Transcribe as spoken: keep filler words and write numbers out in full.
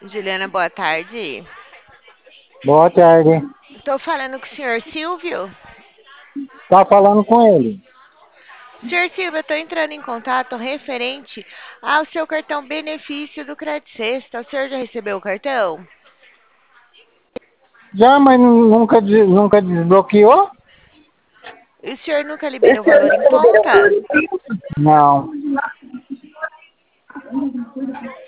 Juliana, boa tarde. Boa tarde. Estou falando com o senhor Silvio. Tá falando com ele. Senhor Silvio, eu estou entrando em contato referente ao seu cartão benefício do Credit Sexta. O senhor já recebeu o cartão? Já, mas nu- nunca, des- nunca desbloqueou? E o senhor nunca liberou o valor em conta? Não.